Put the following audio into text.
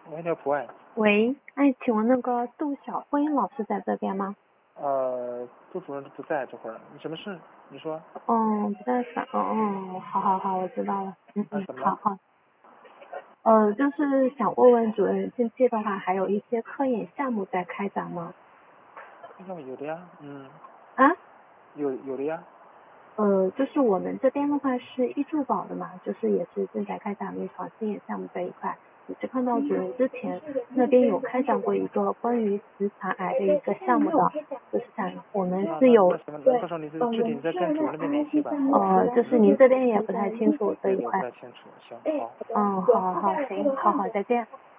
喂，刘普爱。 喂，哎，请问那个杜小辉老师在这边吗？ 杜主任不在这会儿，你什么事？你说。 不在上，好，我知道了， 怎么了？ 好好，就是想问问主任，近期的话还有一些科研项目在开展吗？ 要有的呀， 啊？ 有的呀。 就是我们这边的话是易助宝的嘛，就是也是正在开展临床试验项目这一块。也是看到主任之前那边有开展过一个关于直肠癌的一个项目的，就是想我们是有那行，那到时候你具体你再跟主任那边联系吧。 就是您这边也不太清楚这对， 一块。 我不太清楚。行，好。 好，行，好，再见。